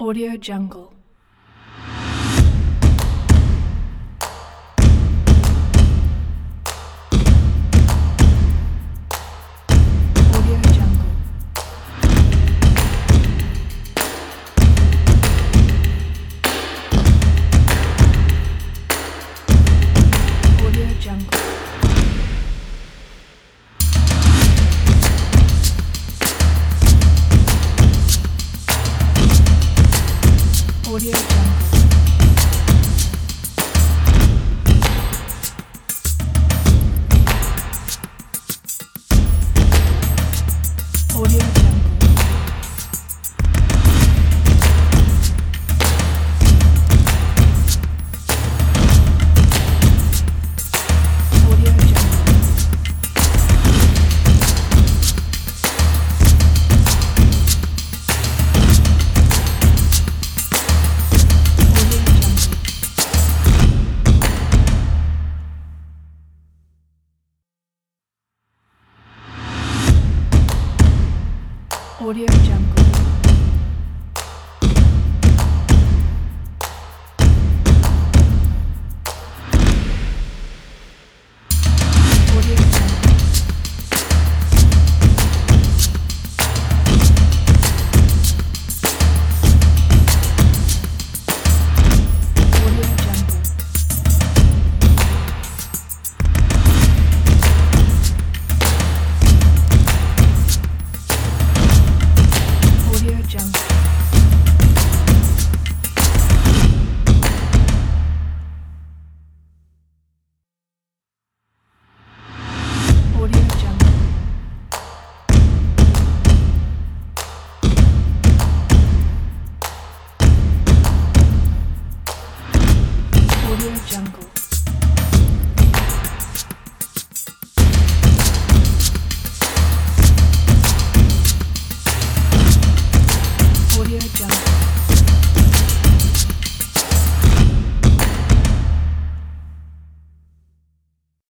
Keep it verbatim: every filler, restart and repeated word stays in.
Audio Jungle. Audio Jungle. Audio Jungle. Audio Jungle. Audio Jungle. Audio Jungle. Audio Jungle. Audio Jungle. Audio Jungle. Audio Jungle. Audio Jungle. Audio Jungle.